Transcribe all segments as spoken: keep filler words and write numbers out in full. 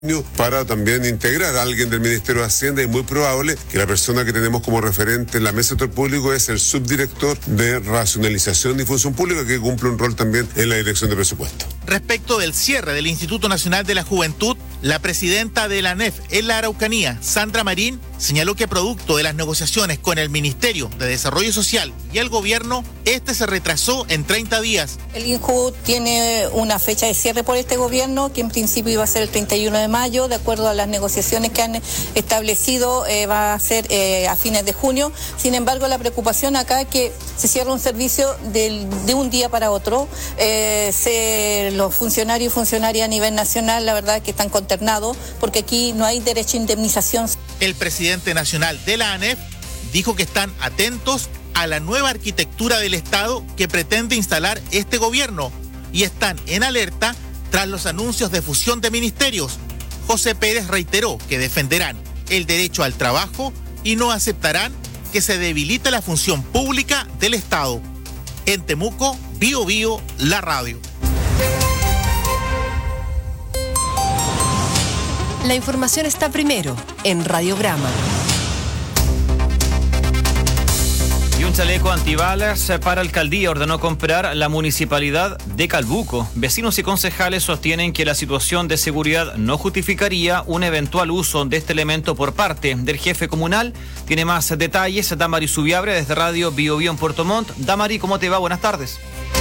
para también integrar a alguien del Ministerio de Hacienda, y muy probable que la persona que tenemos como referente en la mesa de sector público es el subdirector de racionalización y función pública, que cumple un rol también en la dirección de presupuesto. Respecto del cierre del Instituto Nacional de la Juventud, la presidenta de la A N E F en la Araucanía, Sandra Marín, señaló que producto de las negociaciones con el Ministerio de Desarrollo Social y el gobierno, este se retrasó en treinta días. El INJU tiene una fecha de cierre por este gobierno, que en principio iba a ser el treinta y uno de mayo, de acuerdo a las negociaciones que han establecido, eh, va a ser eh, a fines de junio. Sin embargo, la preocupación acá es que se cierra un servicio del, de un día para otro. Eh, se, los funcionarios y funcionarias a nivel nacional, la verdad es que están consternados, porque aquí no hay derecho a indemnización. El presidente nacional de la A N E F dijo que están atentos a la nueva arquitectura del Estado que pretende instalar este gobierno y están en alerta tras los anuncios de fusión de ministerios. José Pérez reiteró que defenderán el derecho al trabajo y no aceptarán que se debilite la función pública del Estado. En Temuco, Bío Bío, la radio. La información está primero en Radiograma. Y un chaleco antibalas para alcaldía ordenó comprar la municipalidad de Calbuco. Vecinos y concejales sostienen que la situación de seguridad no justificaría un eventual uso de este elemento por parte del jefe comunal. Tiene más detalles Damari Subiabre desde Radio Bío Bío en Puerto Montt. Damari, ¿cómo te va? Buenas tardes.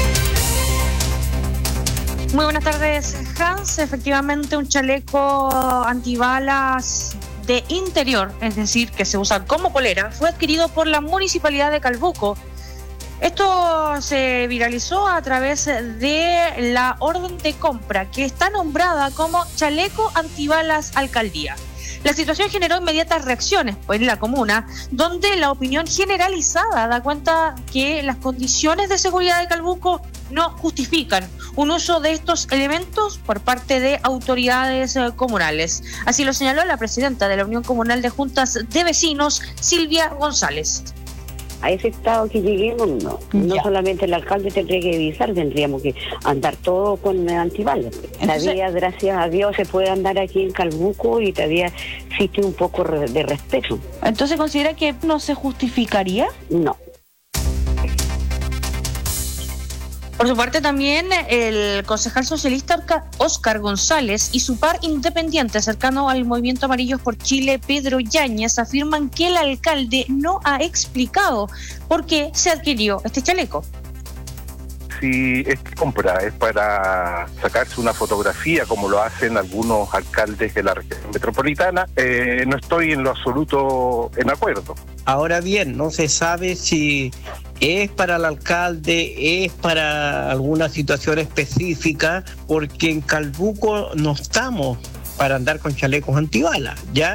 Muy buenas tardes, Hans. Efectivamente, un chaleco antibalas de interior, es decir, que se usa como polera, fue adquirido por la Municipalidad de Calbuco. Esto se viralizó a través de la orden de compra, que está nombrada como chaleco antibalas alcaldía. La situación generó inmediatas reacciones en la comuna, donde la opinión generalizada da cuenta que las condiciones de seguridad de Calbuco no justifican un uso de estos elementos por parte de autoridades comunales. Así lo señaló la presidenta de la Unión Comunal de Juntas de Vecinos, Silvia González. A ese estado que lleguemos, no. No ya. Solamente el alcalde tendría que avisar, tendríamos que andar todo con antibalas. Todavía, gracias a Dios, se puede andar aquí en Calbuco y todavía existe un poco de respeto. ¿Entonces considera que no se justificaría? No. Por su parte, también el concejal socialista Óscar González y su par independiente cercano al Movimiento Amarillos por Chile, Pedro Yáñez, afirman que el alcalde no ha explicado por qué se adquirió este chaleco. Si esta compra es para sacarse una fotografía, como lo hacen algunos alcaldes de la región metropolitana, eh, no estoy en lo absoluto en acuerdo. Ahora bien, no se sabe si es para el alcalde, es para alguna situación específica, porque en Calbuco no estamos para andar con chalecos antibalas, ¿ya?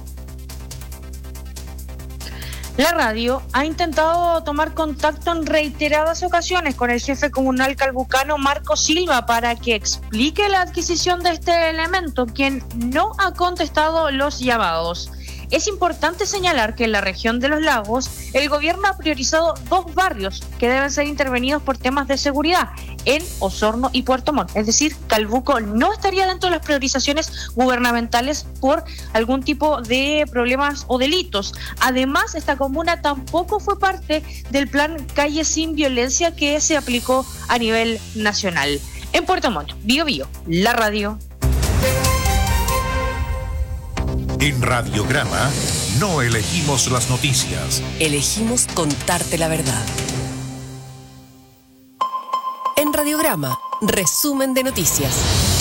La radio ha intentado tomar contacto en reiteradas ocasiones con el jefe comunal calbucano Marco Silva para que explique la adquisición de este elemento, quien no ha contestado los llamados. Es importante señalar que en la región de los lagos el gobierno ha priorizado dos barrios que deben ser intervenidos por temas de seguridad, en Osorno y Puerto Montt. Es decir, Calbuco no estaría dentro de las priorizaciones gubernamentales por algún tipo de problemas o delitos. Además, esta comuna tampoco fue parte del plan Calle Sin Violencia que se aplicó a nivel nacional. En Puerto Montt, Bío Bío, la radio. En Radiograma no elegimos las noticias. Elegimos contarte la verdad. En Radiograma, resumen de noticias.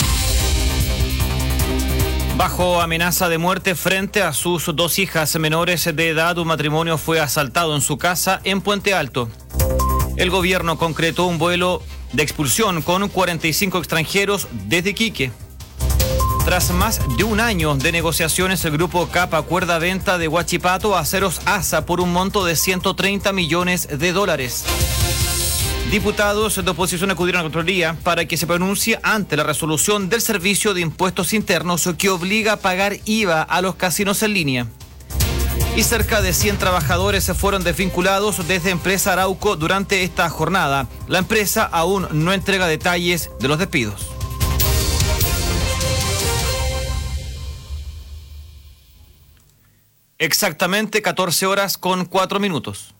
Bajo amenaza de muerte frente a sus dos hijas menores de edad, un matrimonio fue asaltado en su casa en Puente Alto. El gobierno concretó un vuelo de expulsión con cuarenta y cinco extranjeros desde Iquique. Tras más de un año de negociaciones, el Grupo C A P acuerda venta de Huachipato a Aceros Asa por un monto de ciento treinta millones de dólares. Diputados de oposición acudieron a la Contraloría para que se pronuncie ante la resolución del Servicio de Impuestos Internos que obliga a pagar I V A a los casinos en línea. Y cerca de cien trabajadores se fueron desvinculados desde Empresa Arauco durante esta jornada. La empresa aún no entrega detalles de los despidos. Exactamente catorce horas con cuatro minutos.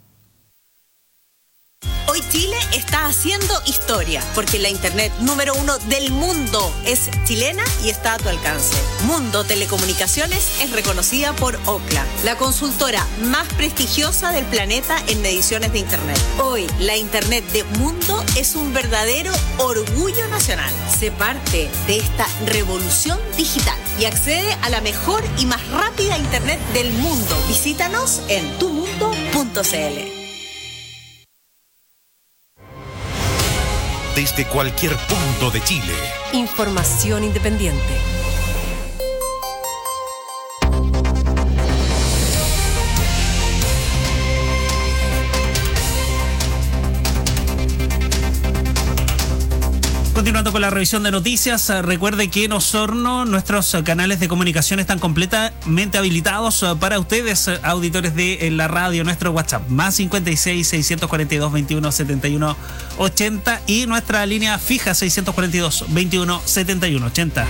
Hoy Chile está haciendo historia, porque la internet número uno del mundo es chilena y está a tu alcance. Mundo Telecomunicaciones es reconocida por Ookla, la consultora más prestigiosa del planeta en mediciones de internet. Hoy, la internet de Mundo es un verdadero orgullo nacional. Sé parte de esta revolución digital y accede a la mejor y más rápida internet del mundo. Visítanos en tu mundo punto c l. Desde cualquier punto de Chile. Información independiente. Continuando con la revisión de noticias, recuerde que en Osorno nuestros canales de comunicación están completamente habilitados para ustedes, auditores de la radio. Nuestro WhatsApp, más cincuenta y seis, seiscientos cuarenta y dos, veintiuno, setenta y uno, ochenta, y nuestra línea fija seiscientos cuarenta y dos, veintiuno, setenta y uno, ochenta.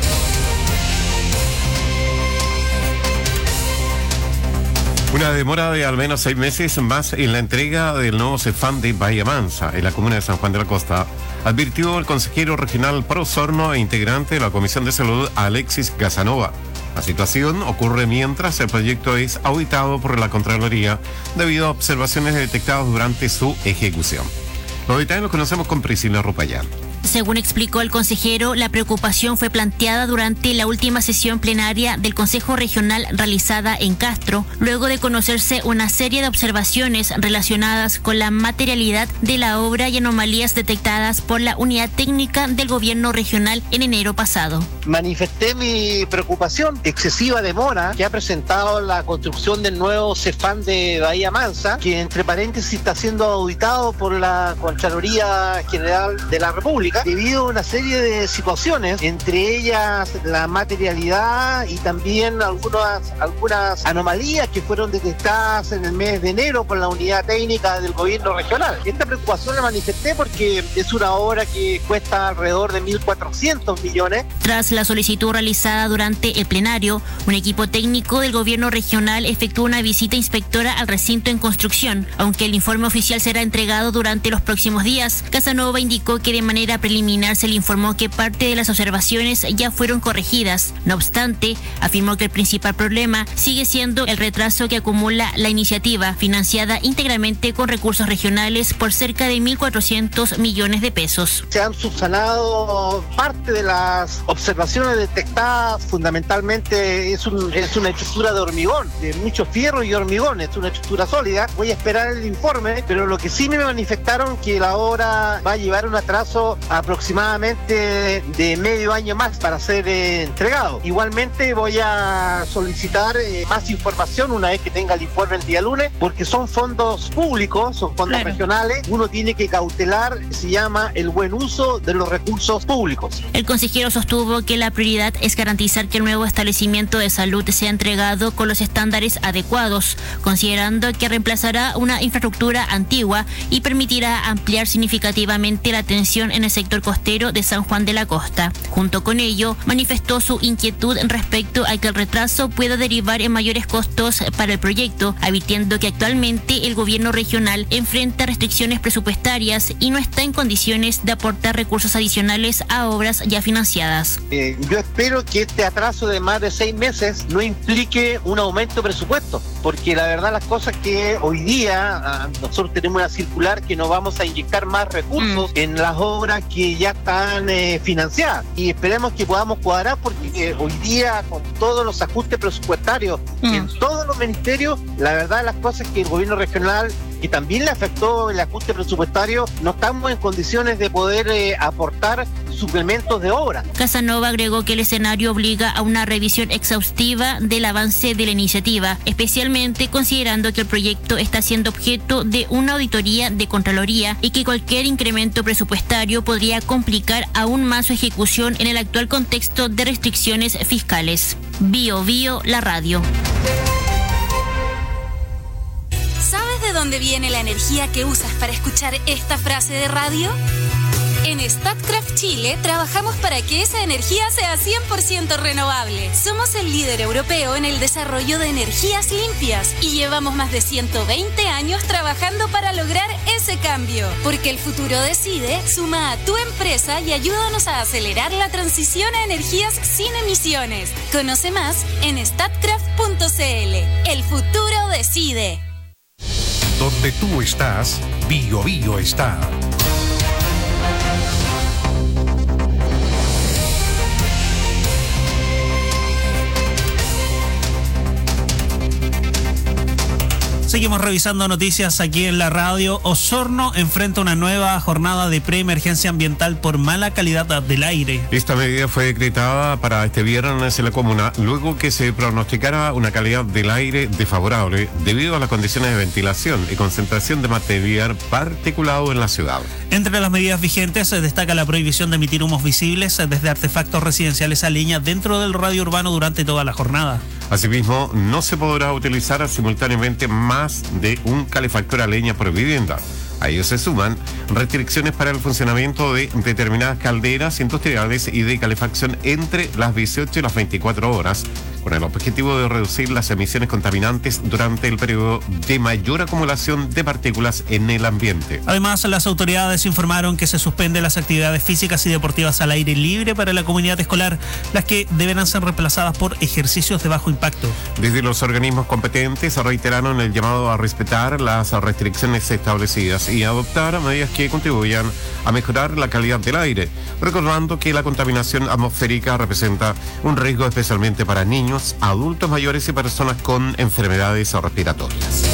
Una demora de al menos seis meses más en la entrega del nuevo Cefam de Bahía Mansa, en la comuna de San Juan de la Costa, advirtió el consejero regional Pro Osorno e integrante de la Comisión de Salud, Alexis Casanova. La situación ocurre mientras el proyecto es auditado por la Contraloría debido a observaciones detectadas durante su ejecución. Los detalles los conocemos con Priscila Rupayán. Según explicó el consejero, la preocupación fue planteada durante la última sesión plenaria del Consejo Regional realizada en Castro, luego de conocerse una serie de observaciones relacionadas con la materialidad de la obra y anomalías detectadas por la Unidad Técnica del Gobierno Regional en enero pasado. Manifesté mi preocupación, excesiva demora que ha presentado la construcción del nuevo Cefam de Bahía Mansa, que entre paréntesis está siendo auditado por la Contraloría General de la República, debido a una serie de situaciones, entre ellas la materialidad y también algunas, algunas anomalías que fueron detectadas en el mes de enero por la unidad técnica del gobierno regional. Esta preocupación la manifesté porque es una obra que cuesta alrededor de mil cuatrocientos millones. Tras la solicitud realizada durante el plenario, un equipo técnico del gobierno regional efectuó una visita inspectora al recinto en construcción. Aunque el informe oficial será entregado durante los próximos días, Casanova indicó que de manera preliminar se le informó que parte de las observaciones ya fueron corregidas. No obstante, afirmó que el principal problema sigue siendo el retraso que acumula la iniciativa, financiada íntegramente con recursos regionales por cerca de mil cuatrocientos millones de pesos. Se han subsanado parte de las observaciones detectadas. Fundamentalmente es, un, es una estructura de hormigón, de mucho fierro y hormigón, es una estructura sólida. Voy a esperar el informe, pero lo que sí me manifestaron que la obra va a llevar un atraso aproximadamente de medio año más para ser eh, entregado. Igualmente voy a solicitar eh, más información una vez que tenga el informe el día lunes, porque son fondos públicos, son fondos claro. regionales. Uno tiene que cautelar, se llama el buen uso de los recursos públicos. El consejero sostuvo que la prioridad es garantizar que el nuevo establecimiento de salud sea entregado con los estándares adecuados, considerando que reemplazará una infraestructura antigua y permitirá ampliar significativamente la atención en el sector costero de San Juan de la Costa. Junto con ello, manifestó su inquietud respecto a que el retraso pueda derivar en mayores costos para el proyecto, advirtiendo que actualmente el gobierno regional enfrenta restricciones presupuestarias y no está en condiciones de aportar recursos adicionales a obras ya financiadas. Eh, yo espero que este atraso de más de seis meses no implique un aumento de presupuesto, porque la verdad las cosas que hoy día ah, nosotros tenemos una circular que nos vamos a inyectar más recursos mm. en las obras que ya están eh, financiadas, y esperemos que podamos cuadrar, porque eh, hoy día con todos los ajustes presupuestarios mm. en todos los ministerios, la verdad las cosas que el gobierno regional, que también le afectó el ajuste presupuestario, no estamos en condiciones de poder eh, aportar suplementos de obra. Casanova agregó que el escenario obliga a una revisión exhaustiva del avance de la iniciativa, especialmente considerando que el proyecto está siendo objeto de una auditoría de Contraloría y que cualquier incremento presupuestario podría complicar aún más su ejecución en el actual contexto de restricciones fiscales. Bio Bio, la radio. ¿Sabes de dónde viene la energía que usas para escuchar esta frase de radio? En Statkraft Chile trabajamos para que esa energía sea cien por ciento renovable. Somos el líder europeo en el desarrollo de energías limpias y llevamos más de ciento veinte años trabajando para lograr ese cambio. Porque el futuro decide, suma a tu empresa y ayúdanos a acelerar la transición a energías sin emisiones. Conoce más en statkraft punto c l. El futuro decide. Donde tú estás, Bio Bio está. Seguimos revisando noticias aquí en la radio. Osorno enfrenta una nueva jornada de preemergencia ambiental por mala calidad del aire. Esta medida fue decretada para este viernes en la comuna, luego que se pronosticara una calidad del aire desfavorable debido a las condiciones de ventilación y concentración de material particulado en la ciudad. Entre las medidas vigentes se destaca la prohibición de emitir humos visibles desde artefactos residenciales a leña dentro del radio urbano durante toda la jornada. Asimismo, no se podrá utilizar simultáneamente más de un calefactor a leña por vivienda. A ello se suman restricciones para el funcionamiento de determinadas calderas industriales y de calefacción entre las dieciocho y las veinticuatro horas, con el objetivo de reducir las emisiones contaminantes durante el periodo de mayor acumulación de partículas en el ambiente. Además, las autoridades informaron que se suspenden las actividades físicas y deportivas al aire libre para la comunidad escolar, las que deberán ser reemplazadas por ejercicios de bajo impacto. Desde los organismos competentes reiteraron el llamado a respetar las restricciones establecidas y adoptar medidas que contribuyan a mejorar la calidad del aire, recordando que la contaminación atmosférica representa un riesgo especialmente para niños, adultos mayores y personas con enfermedades respiratorias.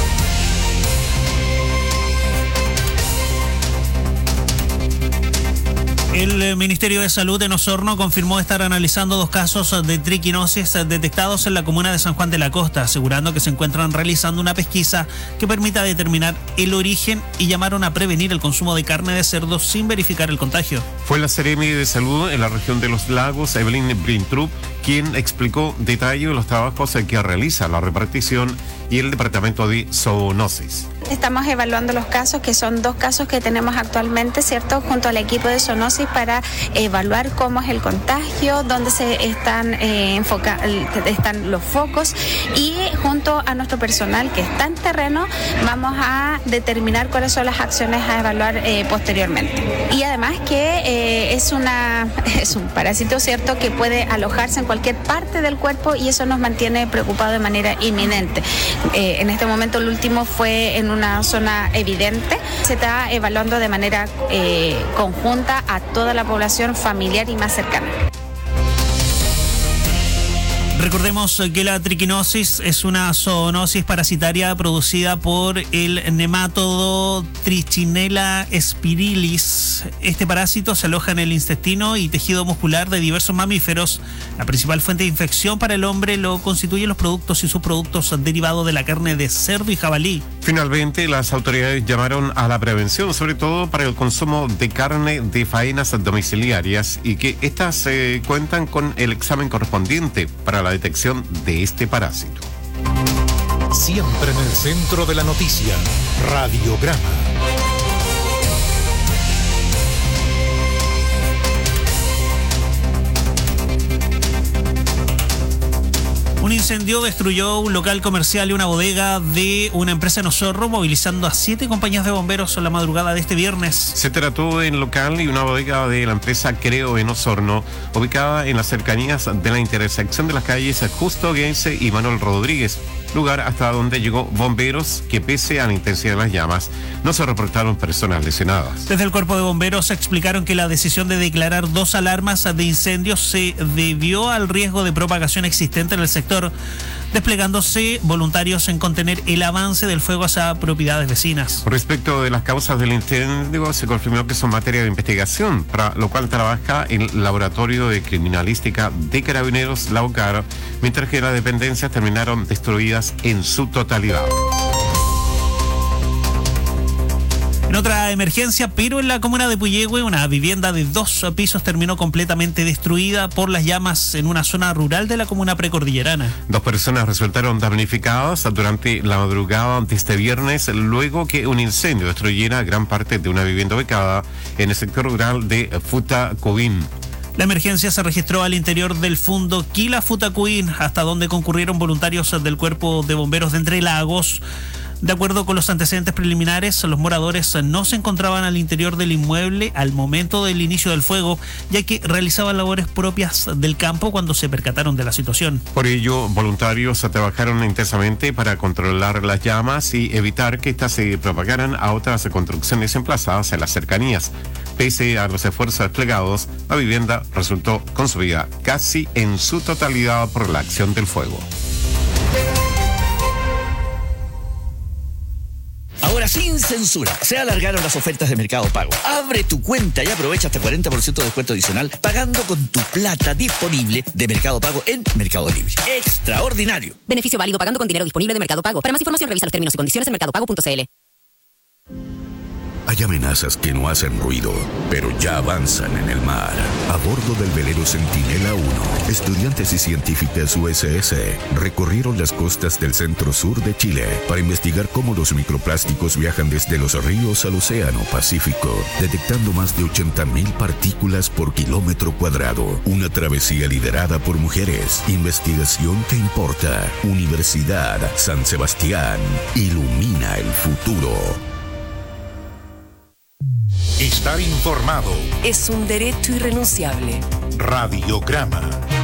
El Ministerio de Salud en Osorno confirmó estar analizando dos casos de triquinosis detectados en la comuna de San Juan de la Costa, asegurando que se encuentran realizando una pesquisa que permita determinar el origen y llamaron a prevenir el consumo de carne de cerdo sin verificar el contagio. Fue la Seremi de Salud en la región de Los Lagos, Evelyn Brintrup, quien explicó detalle de los trabajos que realiza la repartición y el Departamento de Zoonosis. Estamos evaluando los casos, que son dos casos que tenemos actualmente, ¿cierto?, junto al equipo de zoonosis para evaluar cómo es el contagio, dónde se están eh, enfoca están los focos, y junto a nuestro personal que está en terreno vamos a determinar cuáles son las acciones a evaluar eh, posteriormente. Y además que eh, es una es un parásito, ¿cierto?, que puede alojarse en cualquier parte del cuerpo y eso nos mantiene preocupados de manera inminente. Eh, en este momento el último fue en una zona evidente. Se está evaluando de manera eh, conjunta a toda la población familiar y más cercana. Recordemos que la triquinosis es una zoonosis parasitaria producida por el nemátodo Trichinella spirilis. Este parásito se aloja en el intestino y tejido muscular de diversos mamíferos. La principal fuente de infección para el hombre lo constituyen los productos y subproductos derivados de la carne de cerdo y jabalí. Finalmente, las autoridades llamaron a la prevención, sobre todo para el consumo de carne de faenas domiciliarias, y que éstas eh, cuentan con el examen correspondiente para la detección de este parásito. Siempre en el centro de la noticia, Radiograma. Un incendio destruyó un local comercial y una bodega de una empresa en Osorno, movilizando a siete compañías de bomberos en la madrugada de este viernes. Se trató de un local y una bodega de la empresa Creo en Osorno, ubicada en las cercanías de la intersección de las calles Justo Guense y Manuel Rodríguez, lugar hasta donde llegó bomberos que, pese a la intensidad de las llamas, no se reportaron personas lesionadas. Desde el cuerpo de bomberos explicaron que la decisión de declarar dos alarmas de incendios se debió al riesgo de propagación existente en el sector, desplegándose voluntarios en contener el avance del fuego hacia propiedades vecinas. Respecto de las causas del incendio, se confirmó que son materia de investigación, para lo cual trabaja el Laboratorio de Criminalística de Carabineros Laucar, mientras que las dependencias terminaron destruidas en su totalidad. En otra emergencia, pero en la comuna de Puyehue, una vivienda de dos pisos terminó completamente destruida por las llamas en una zona rural de la comuna precordillerana. Dos personas resultaron damnificadas durante la madrugada de este viernes, luego que un incendio destruyera gran parte de una vivienda ubicada en el sector rural de Futacuín. La emergencia se registró al interior del fundo Quila Futacuín, hasta donde concurrieron voluntarios del Cuerpo de Bomberos de Entre Lagos. De acuerdo con los antecedentes preliminares, los moradores no se encontraban al interior del inmueble al momento del inicio del fuego, ya que realizaban labores propias del campo cuando se percataron de la situación. Por ello, voluntarios trabajaron intensamente para controlar las llamas y evitar que éstas se propagaran a otras construcciones emplazadas en las cercanías. Pese a los esfuerzos desplegados, la vivienda resultó consumida casi en su totalidad por la acción del fuego. Ahora sin censura, se alargaron las ofertas de Mercado Pago. Abre tu cuenta y aprovecha hasta cuarenta por ciento de descuento adicional pagando con tu plata disponible de Mercado Pago en Mercado Libre. ¡Extraordinario! Beneficio válido pagando con dinero disponible de Mercado Pago. Para más información revisa los términos y condiciones en mercado pago punto c l. Hay amenazas que no hacen ruido, pero ya avanzan en el mar. A bordo del velero Centinela uno, estudiantes y científicas U S S recorrieron las costas del centro-sur de Chile para investigar cómo los microplásticos viajan desde los ríos al océano Pacífico, detectando más de ochenta mil partículas por kilómetro cuadrado. Una travesía liderada por mujeres. Investigación que importa. Universidad San Sebastián. Ilumina el futuro. Estar informado es un derecho irrenunciable. Radiograma.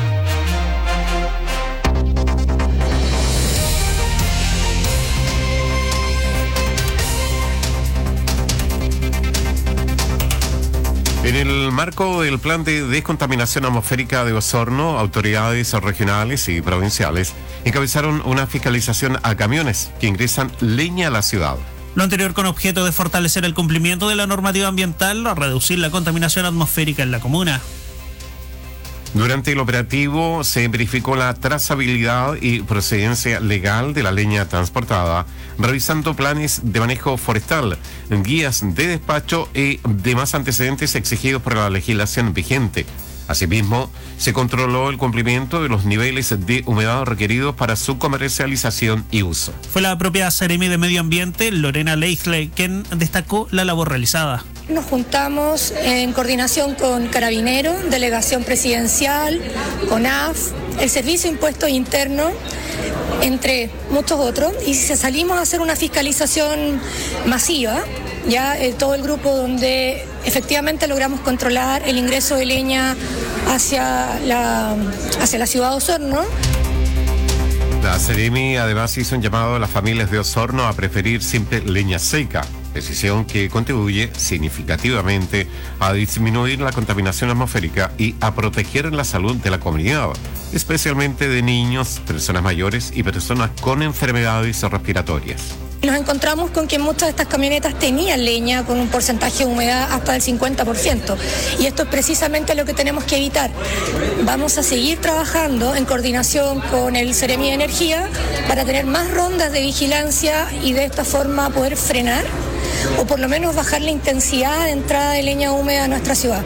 En el marco del plan de descontaminación atmosférica de Osorno, autoridades regionales y provinciales encabezaron una fiscalización a camiones que ingresan leña a la ciudad. Lo anterior con objeto de fortalecer el cumplimiento de la normativa ambiental, a reducir la contaminación atmosférica en la comuna. Durante el operativo se verificó la trazabilidad y procedencia legal de la leña transportada, revisando planes de manejo forestal, guías de despacho y demás antecedentes exigidos por la legislación vigente. Asimismo, se controló el cumplimiento de los niveles de humedad requeridos para su comercialización y uso. Fue la propia Seremi de Medio Ambiente, Lorena Leisle, quien destacó la labor realizada. Nos juntamos en coordinación con Carabineros, Delegación Presidencial, CONAF, el Servicio de Impuestos Internos, entre muchos otros, y salimos a hacer una fiscalización masiva, ya eh, todo el grupo, donde efectivamente logramos controlar el ingreso de leña hacia la, hacia la ciudad de Osorno. La Seremi además hizo un llamado a las familias de Osorno a preferir siempre leña seca, decisión que contribuye significativamente a disminuir la contaminación atmosférica y a proteger la salud de la comunidad, especialmente de niños, personas mayores y personas con enfermedades respiratorias. Nos encontramos con que muchas de estas camionetas tenían leña con un porcentaje de humedad hasta del cincuenta por ciento, y esto es precisamente lo que tenemos que evitar. Vamos a seguir trabajando en coordinación con el Seremi de Energía para tener más rondas de vigilancia y de esta forma poder frenar o por lo menos bajar la intensidad de entrada de leña húmeda a nuestra ciudad.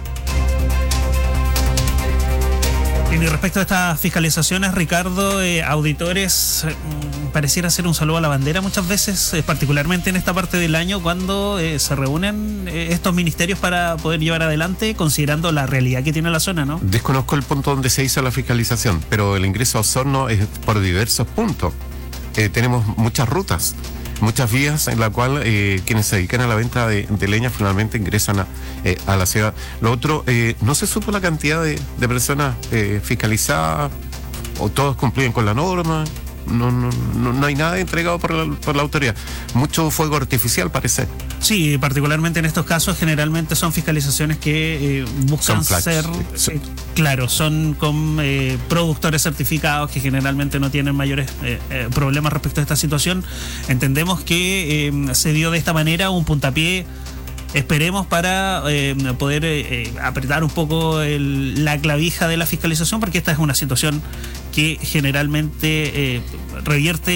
Y respecto a estas fiscalizaciones, Ricardo, eh, auditores, eh, pareciera ser un saludo a la bandera muchas veces, eh, particularmente en esta parte del año, cuando eh, se reúnen eh, estos ministerios para poder llevar adelante, considerando la realidad que tiene la zona, ¿no? Desconozco el punto donde se hizo la fiscalización, pero el ingreso a Osorno es por diversos puntos. Eh, tenemos muchas rutas, muchas vías en la cual eh, quienes se dedican a la venta de, de leña finalmente ingresan a, eh, a la ciudad. Lo otro, eh, no se supo la cantidad de, de personas eh, fiscalizadas, o todos cumplían con la norma. No, no, no, no hay nada entregado por la, por la autoridad. Mucho fuego artificial parece. Sí, particularmente en estos casos generalmente son fiscalizaciones que eh, buscan son ser, eh, claro, son con eh, productores certificados que generalmente no tienen mayores eh, eh, problemas respecto a esta situación. Entendemos que eh, se dio de esta manera un puntapié, esperemos, para eh, poder eh, apretar un poco el, la clavija de la fiscalización, porque esta es una situación que generalmente eh, revierte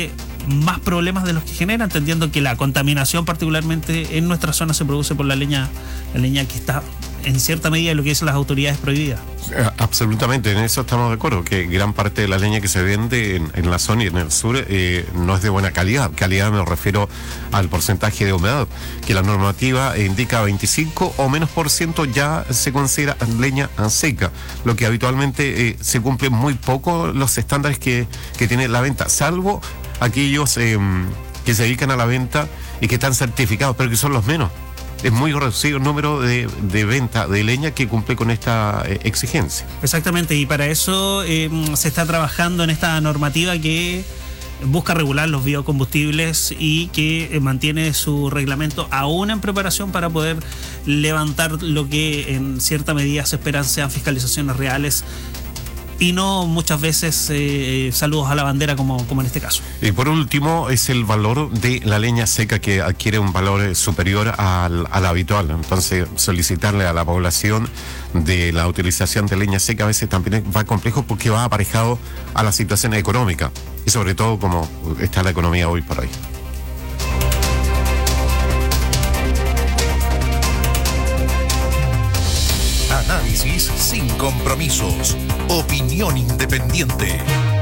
más problemas de los que genera, entendiendo que la contaminación particularmente en nuestra zona se produce por la leña, la leña que está en cierta medida lo que dicen las autoridades prohibidas. Absolutamente, en eso estamos de acuerdo, que gran parte de la leña que se vende en, en la zona y en el sur eh, no es de buena calidad. Calidad me refiero al porcentaje de humedad, que la normativa indica veinticinco o menos por ciento ya se considera leña seca, lo que habitualmente eh, se cumple muy poco los estándares que, que tiene la venta, salvo aquellos eh, que se dedican a la venta y que están certificados, pero que son los menos. Es muy reducido el número de, de venta de leña que cumple con esta eh, exigencia. Exactamente, y para eso eh, se está trabajando en esta normativa que busca regular los biocombustibles y que eh, mantiene su reglamento aún en preparación para poder levantar lo que en cierta medida se esperan sean fiscalizaciones reales y no muchas veces eh, saludos a la bandera como, como en este caso. Y por último es el valor de la leña seca, que adquiere un valor superior al, al habitual. Entonces solicitarle a la población de la utilización de leña seca a veces también va complejo porque va aparejado a la situación económica y sobre todo como está la economía hoy por hoy. Análisis sin compromisos. Opinión independiente.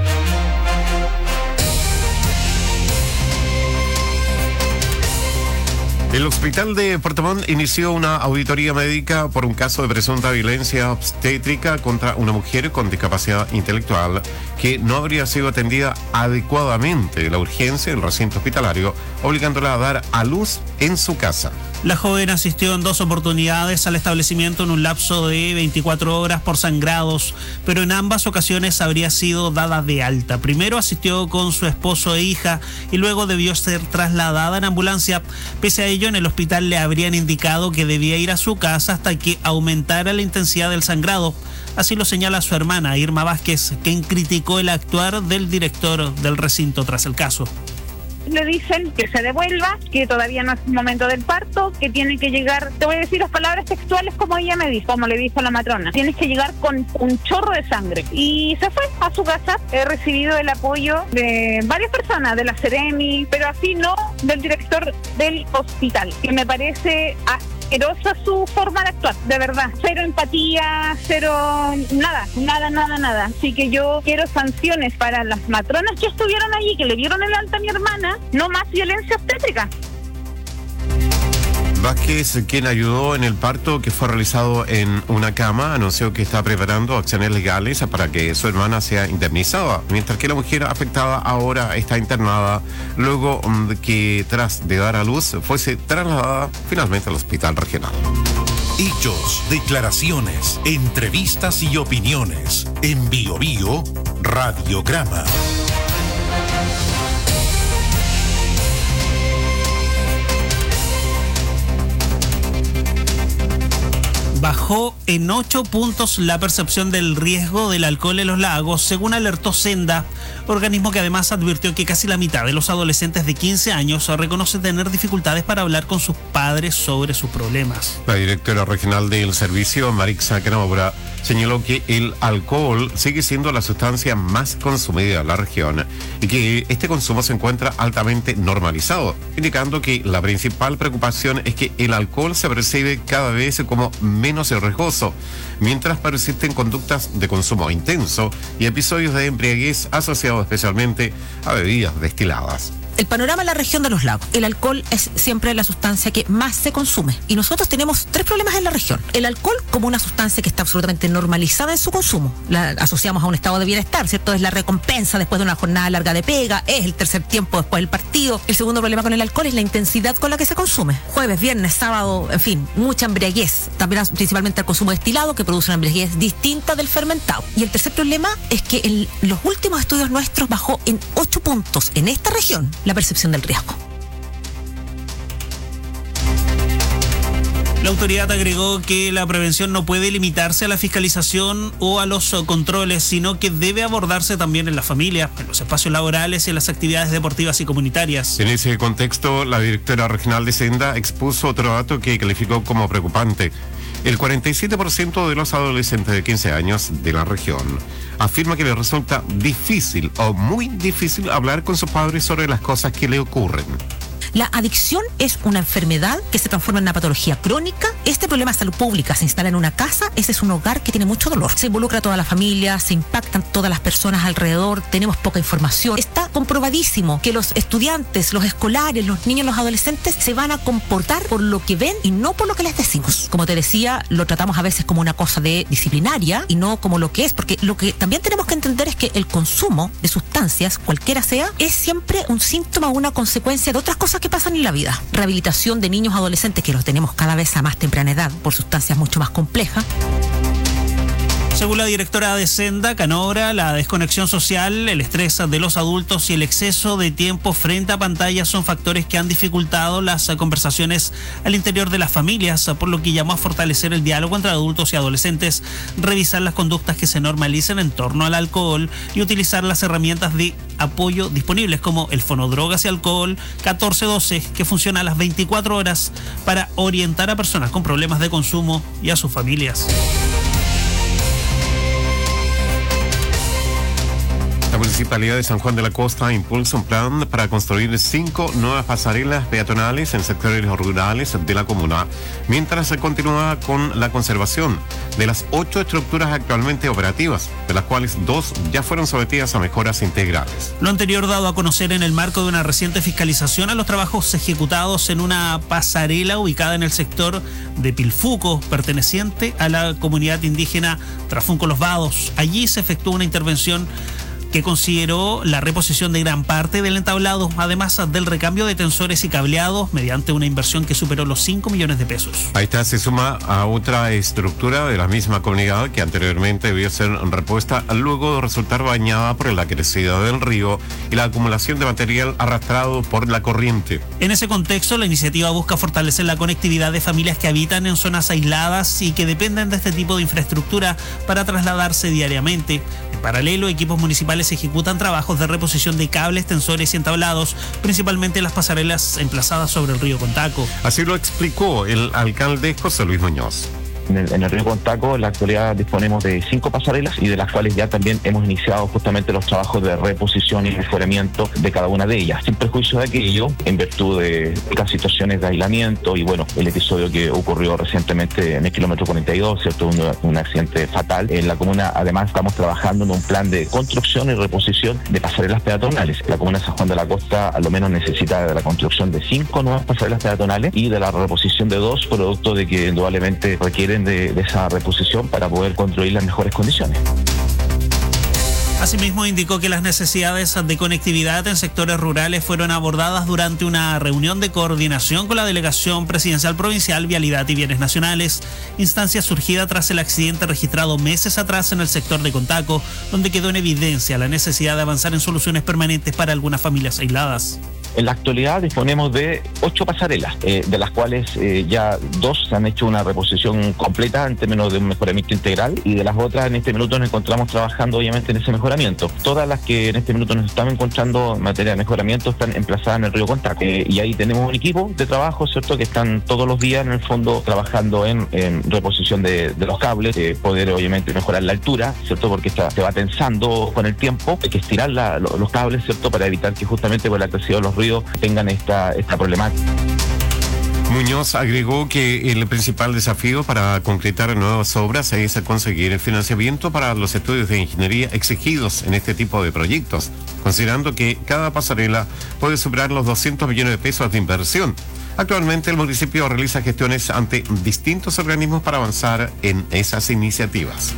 El hospital de Puerto Montt inició una auditoría médica por un caso de presunta violencia obstétrica contra una mujer con discapacidad intelectual que no habría sido atendida adecuadamente en la urgencia del recinto hospitalario, obligándola a dar a luz en su casa. La joven asistió en dos oportunidades al establecimiento en un lapso de veinticuatro horas por sangrados, pero en ambas ocasiones habría sido dada de alta. Primero asistió con su esposo e hija y luego debió ser trasladada en ambulancia. Pese a ello, en el hospital le habrían indicado que debía ir a su casa hasta que aumentara la intensidad del sangrado. Así lo señala su hermana, Irma Vázquez, quien criticó el actuar del director del recinto tras el caso. Le dicen que se devuelva, que todavía no es el momento del parto, que tiene que llegar, te voy a decir las palabras textuales como ella me dijo, como le dijo la matrona, tienes que llegar con un chorro de sangre. Y se fue a su casa. He recibido el apoyo de varias personas, de la Seremi, pero así no del director del hospital, que me parece asquerosa su forma de actuar, de verdad. Cero empatía, cero nada, nada, nada, nada. Así que yo quiero sanciones para las matronas que estuvieron allí, que le dieron el alta a mi hermana. No más violencia obstétrica. Vázquez, quien ayudó en el parto que fue realizado en una cama, anunció que está preparando acciones legales para que su hermana sea indemnizada, mientras que la mujer afectada ahora está internada luego de que tras de dar a luz fuese trasladada finalmente al hospital regional. Hechos, declaraciones, entrevistas y opiniones. En Bio Bio, Radiograma. Bajó en ocho puntos la percepción del riesgo del alcohol en los lagos, según alertó Senda, organismo que además advirtió que casi la mitad de los adolescentes de quince años reconocen tener dificultades para hablar con sus padres sobre sus problemas. La directora regional del servicio, Marixa Canobra, señaló que el alcohol sigue siendo la sustancia más consumida en la región y que este consumo se encuentra altamente normalizado, indicando que la principal preocupación es que el alcohol se percibe cada vez como menos riesgoso, mientras persisten conductas de consumo intenso y episodios de embriaguez asociados especialmente a bebidas destiladas. El panorama en la región de los lagos. El alcohol es siempre la sustancia que más se consume. Y nosotros tenemos tres problemas en la región. El alcohol como una sustancia que está absolutamente normalizada en su consumo. La asociamos a un estado de bienestar, ¿cierto? Es la recompensa después de una jornada larga de pega, es el tercer tiempo después del partido. El segundo problema con el alcohol es la intensidad con la que se consume. Jueves, viernes, sábado, en fin, mucha embriaguez. También principalmente el consumo destilado, que produce una embriaguez distinta del fermentado. Y el tercer problema es que en los últimos estudios nuestros bajó en ocho puntos en esta región la percepción del riesgo. La autoridad agregó que la prevención no puede limitarse a la fiscalización o a los controles, sino que debe abordarse también en la familia, en los espacios laborales y en las actividades deportivas y comunitarias. En ese contexto, la directora regional de Senda expuso otro dato que calificó como preocupante. El cuarenta y siete por ciento de los adolescentes de quince años de la región afirma que les resulta difícil o muy difícil hablar con sus padres sobre las cosas que le ocurren. La adicción es una enfermedad que se transforma en una patología crónica. Este problema de salud pública se instala en una casa. Ese es un hogar que tiene mucho dolor. Se involucra a toda la familia, se impactan todas las personas alrededor, tenemos poca información. Está comprobadísimo que los estudiantes, los escolares, los niños, los adolescentes se van a comportar por lo que ven y no por lo que les decimos. Como te decía, lo tratamos a veces como una cosa de disciplinaria y no como lo que es, porque lo que también tenemos que entender es que el consumo de sustancias, cualquiera sea, es siempre un síntoma o una consecuencia de otras cosas que pasan en la vida. Rehabilitación de niños adolescentes que los tenemos cada vez a más temprana edad por sustancias mucho más complejas. Según la directora de Senda, Canora, la desconexión social, el estrés de los adultos y el exceso de tiempo frente a pantallas son factores que han dificultado las conversaciones al interior de las familias, por lo que llamó a fortalecer el diálogo entre adultos y adolescentes, revisar las conductas que se normalicen en torno al alcohol y utilizar las herramientas de apoyo disponibles como el Fonodrogas y Alcohol catorce doce, que funciona a las veinticuatro horas para orientar a personas con problemas de consumo y a sus familias. La Municipalidad de San Juan de la Costa impulsa un plan para construir cinco nuevas pasarelas peatonales en sectores rurales de la comuna, mientras se continúa con la conservación de las ocho estructuras actualmente operativas, de las cuales dos ya fueron sometidas a mejoras integrales. Lo anterior dado a conocer en el marco de una reciente fiscalización a los trabajos ejecutados en una pasarela ubicada en el sector de Pilfuco, perteneciente a la comunidad indígena Trafunco Los Vados. Allí se efectuó una intervención que consideró la reposición de gran parte del entablado, además del recambio de tensores y cableados mediante una inversión que superó los cinco millones de pesos. Ahí está, se suma a otra estructura de la misma comunidad que anteriormente debió ser repuesta luego de resultar bañada por la crecida del río y la acumulación de material arrastrado por la corriente. En ese contexto, la iniciativa busca fortalecer la conectividad de familias que habitan en zonas aisladas y que dependen de este tipo de infraestructura para trasladarse diariamente. En paralelo, equipos municipales ejecutan trabajos de reposición de cables, tensores y entablados, principalmente en las pasarelas emplazadas sobre el río Contaco. Así lo explicó el alcalde José Luis Muñoz. En el, en el río Contaco, en la actualidad disponemos de cinco pasarelas y de las cuales ya también hemos iniciado justamente los trabajos de reposición y mejoramiento de cada una de ellas, sin perjuicio de aquello, en virtud de las situaciones de aislamiento y bueno, el episodio que ocurrió recientemente en el kilómetro cuarenta y dos, ¿cierto? Un, un accidente fatal. En la comuna, además, estamos trabajando en un plan de construcción y reposición de pasarelas peatonales. La comuna de San Juan de la Costa, a lo menos, necesita de la construcción de cinco nuevas pasarelas peatonales y de la reposición de dos, producto de que indudablemente requiere De, de esa reposición para poder construir las mejores condiciones. Asimismo, indicó que las necesidades de conectividad en sectores rurales fueron abordadas durante una reunión de coordinación con la Delegación Presidencial Provincial Vialidad y Bienes Nacionales, instancia surgida tras el accidente registrado meses atrás en el sector de Contaco, donde quedó en evidencia la necesidad de avanzar en soluciones permanentes para algunas familias aisladas. En la actualidad disponemos de ocho pasarelas, eh, de las cuales eh, ya dos se han hecho una reposición completa en términos de un mejoramiento integral y de las otras en este minuto nos encontramos trabajando obviamente en ese mejoramiento. Todas las que en este minuto nos estamos encontrando en materia de mejoramiento están emplazadas en el río Contaco eh, y ahí tenemos un equipo de trabajo, ¿cierto?, que están todos los días en el fondo trabajando en, en reposición de, de los cables, eh, poder obviamente mejorar la altura, ¿cierto?, porque esta, se va tensando con el tiempo, hay que estirar la, los, los cables, ¿cierto?, para evitar que justamente por la crecido de los ríos tengan esta, esta problemática. Muñoz agregó que el principal desafío para concretar nuevas obras es conseguir el financiamiento para los estudios de ingeniería exigidos en este tipo de proyectos, considerando que cada pasarela puede superar los doscientos millones de pesos de inversión. Actualmente el municipio realiza gestiones ante distintos organismos para avanzar en esas iniciativas.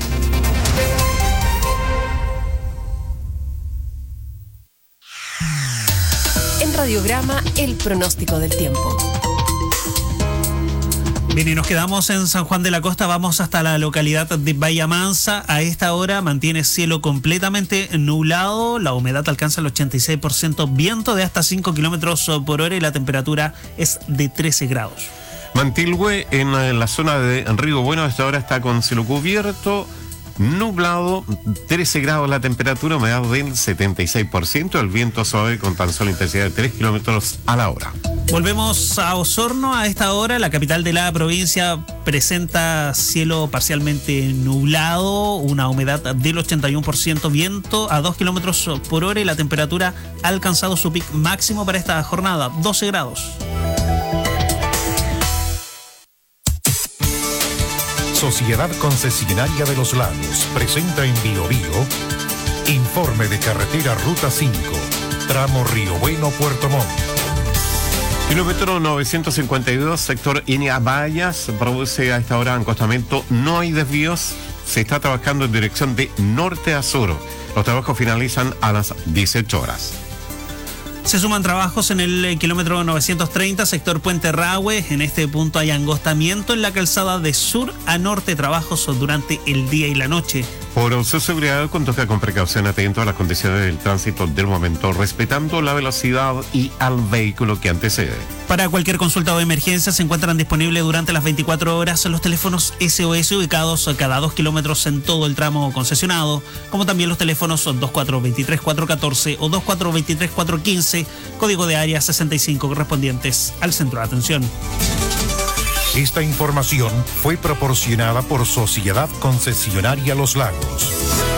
Radiograma, el pronóstico del tiempo. Bien, y nos quedamos en San Juan de la Costa, vamos hasta la localidad de Bahía Mansa. A esta hora mantiene cielo completamente nublado, la humedad alcanza el ochenta y seis por ciento, viento de hasta cinco kilómetros por hora y la temperatura es de trece grados. Mantilhue, en la zona de Río Bueno, a esta hora está con cielo cubierto, nublado, trece grados la temperatura, humedad del setenta y seis por ciento, el viento suave con tan solo intensidad de tres kilómetros a la hora. Volvemos a Osorno. A esta hora, la capital de la provincia presenta cielo parcialmente nublado, una humedad del ochenta y uno por ciento, viento a dos kilómetros por hora y la temperatura ha alcanzado su pic máximo para esta jornada, doce grados. Sociedad Concesionaria de los Lagos presenta en Bio Bio informe de carretera Ruta cinco, tramo Río Bueno, Puerto Montt. Kilómetro novecientos cincuenta y dos, sector Iñabayas, produce a esta hora acostamiento, no hay desvíos, se está trabajando en dirección de norte a sur. Los trabajos finalizan a las dieciocho horas. Se suman trabajos en el kilómetro novecientos treinta, sector Puente Rahue. En este punto hay angostamiento en la calzada de sur a norte, trabajos durante el día y la noche. Por su seguridad, conducta con precaución, atento a las condiciones del tránsito del momento, respetando la velocidad y al vehículo que antecede. Para cualquier consulta o emergencia se encuentran disponibles durante las veinticuatro horas los teléfonos S O S ubicados cada dos kilómetros en todo el tramo concesionado, como también los teléfonos dos cuatro dos tres cuatro uno cuatro o dos cuatro dos tres cuatro uno cinco, código de área sesenta y cinco correspondientes al centro de atención. Esta información fue proporcionada por Sociedad Concesionaria Los Lagos.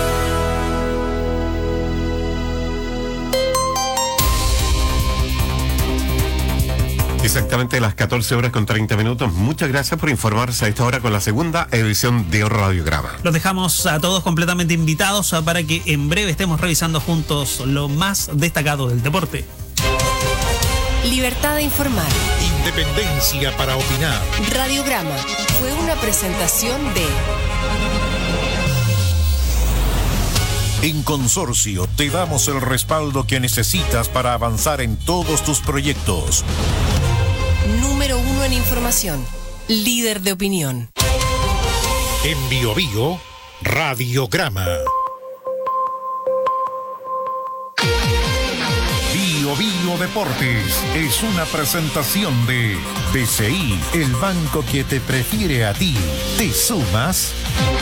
Exactamente las catorce horas con treinta minutos. Muchas gracias por informarse a esta hora con la segunda edición de Radiograma. Los dejamos a todos completamente invitados para que en breve estemos revisando juntos lo más destacado del deporte. Libertad de informar. Independencia para opinar. Radiograma fue una presentación de... En Consorcio te damos el respaldo que necesitas para avanzar en todos tus proyectos. Número uno en información. Líder de opinión. En Bio Bio, Radiograma. Bio Bio Deportes es una presentación de B C I, el banco que te prefiere a ti. ¿Te sumas?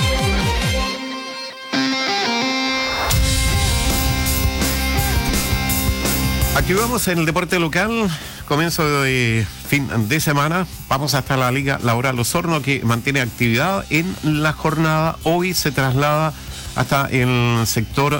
Aquí vamos en el deporte local, comienzo de fin de semana, vamos hasta la Liga Laboral Osorno que mantiene actividad en la jornada. Hoy se traslada hasta el sector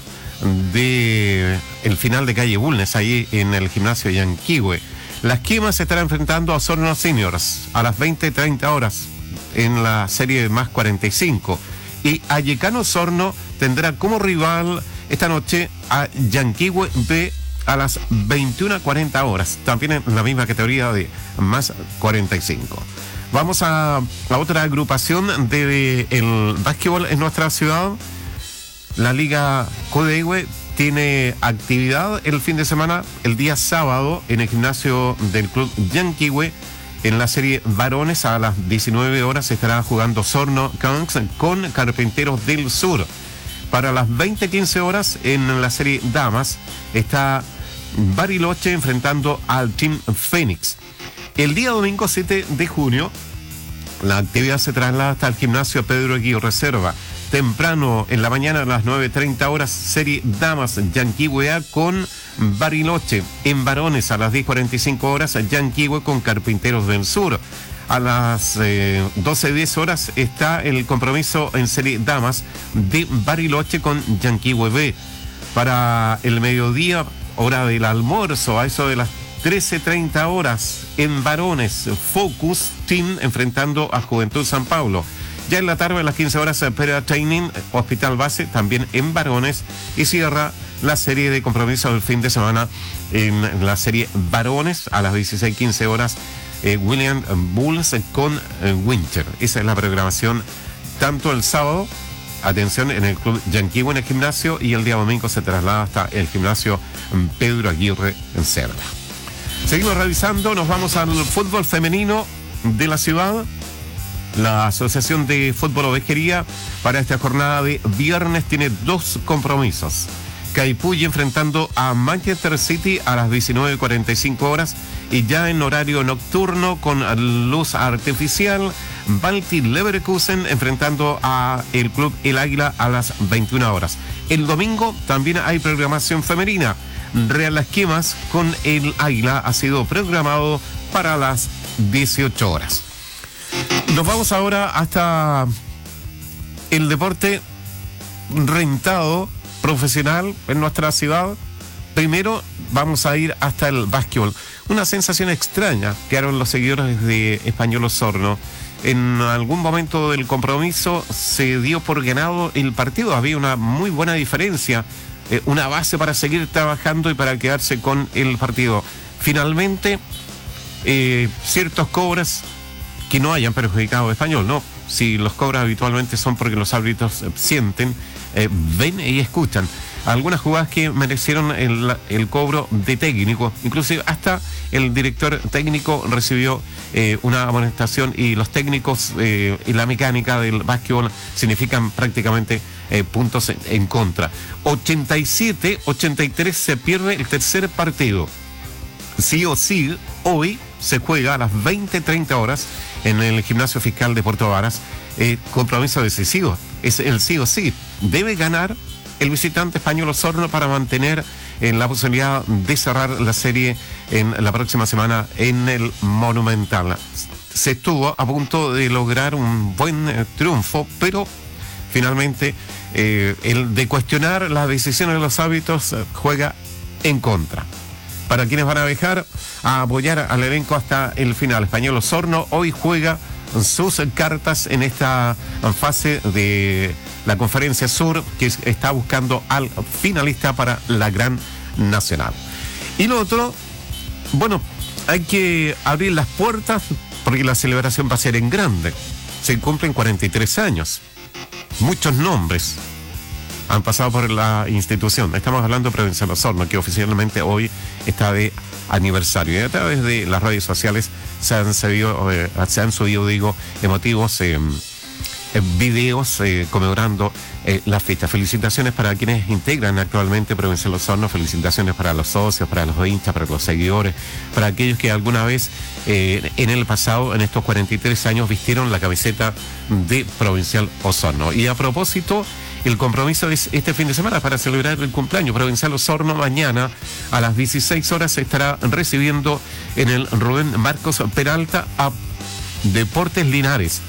de el final de calle Bulnes, ahí en el gimnasio Yanquihue. Las Quimas se estarán enfrentando a Osorno Seniors a las veinte treinta horas en la serie de más cuarenta y cinco. Y Ayecano Osorno tendrá como rival esta noche a Yanquihue B a las veintiuna cuarenta horas, también en la misma categoría de más cuarenta y cinco. Vamos a, a otra agrupación del de básquetbol en nuestra ciudad. La Liga Codeihue tiene actividad el fin de semana, el día sábado, en el gimnasio del club Yanquihue. En la serie varones a las diecinueve horas se estará jugando Osorno Kings con Carpinteros del Sur. Para las veinte quince horas en la serie damas está Bariloche enfrentando al Team Fénix. El día domingo siete de junio la actividad se traslada hasta el gimnasio Pedro Aguirre Reserva. Temprano en la mañana a las nueve treinta horas serie damas Yanquihue A con Bariloche. En varones a las diez cuarenta y cinco horas Yanquihue con Carpinteros del Sur. A las eh, doce diez horas está el compromiso en serie damas de Bariloche con Yanquihue B. Para el mediodía, hora del almuerzo, a eso de las trece treinta horas en varones, Focus Team enfrentando a Juventud San Pablo. Ya en la tarde a las quince horas Pera Training, Hospital Base, también en varones, y cierra la serie de compromisos del fin de semana en la serie varones a las dieciséis quince horas eh, William Bulls con eh, Winter. Esa es la programación tanto el sábado, atención, en el club Yanquihue en el gimnasio, y el día domingo se traslada hasta el gimnasio Pedro Aguirre en Cerda. Seguimos revisando, nos vamos al fútbol femenino de la ciudad. La Asociación de Fútbol Ovejería para esta jornada de viernes tiene dos compromisos. Caipulli enfrentando a Manchester City a las diecinueve cuarenta y cinco horas, y ya en horario nocturno con luz artificial, Balti Leverkusen enfrentando a el club El Águila a las veintiuna horas. El domingo también hay programación femenina. Real Las Quemas con El Águila ha sido programado para las dieciocho horas. Nos vamos ahora hasta el deporte rentado profesional en nuestra ciudad. Primero vamos a ir hasta el básquetbol. Una sensación extraña quedaron los seguidores de Español Osorno. En algún momento del compromiso se dio por ganado el partido. Había una muy buena diferencia, eh, una base para seguir trabajando y para quedarse con el partido. Finalmente, eh, ciertos cobras que no hayan perjudicado a Español, ¿no? Si los cobras habitualmente son porque los árbitros sienten, eh, ven y escuchan. Algunas jugadas que merecieron el, el cobro de técnico, inclusive hasta el director técnico recibió eh, una amonestación, y los técnicos eh, y la mecánica del básquetbol significan prácticamente eh, puntos en, en contra. ochenta y siete ochenta y tres se pierde el tercer partido. Sí o sí, hoy se juega a las veinte treinta horas en el Gimnasio Fiscal de Puerto Varas. Eh, compromiso decisivo, es el sí o sí. Debe ganar el visitante Español Osorno para mantener eh, la posibilidad de cerrar la serie en la próxima semana en el Monumental. Se estuvo a punto de lograr un buen eh, triunfo, pero finalmente eh, el de cuestionar las decisiones de los árbitros eh, juega en contra. Para quienes van a viajar a apoyar al elenco hasta el final, Español Osorno hoy juega sus cartas en esta fase de la Conferencia Sur, que está buscando al finalista para la Gran Nacional. Y lo otro, bueno, hay que abrir las puertas porque la celebración va a ser en grande. Se cumplen cuarenta y tres años. Muchos nombres han pasado por la institución. Estamos hablando de Provincial Osorno, que oficialmente hoy está de aniversario. Y a través de las redes sociales se han subido, eh, se han subido digo, emotivos eh, eh, videos eh, conmemorando eh, la fecha. Felicitaciones para quienes integran actualmente Provincial Osorno, felicitaciones para los socios, para los hinchas, para los seguidores, para aquellos que alguna vez eh, en el pasado, en estos cuarenta y tres años, vistieron la camiseta de Provincial Osorno. Y a propósito, el compromiso es este fin de semana para celebrar el cumpleaños. Provincial Osorno mañana a las dieciséis horas se estará recibiendo en el Rubén Marcos Peralta a Deportes Linares.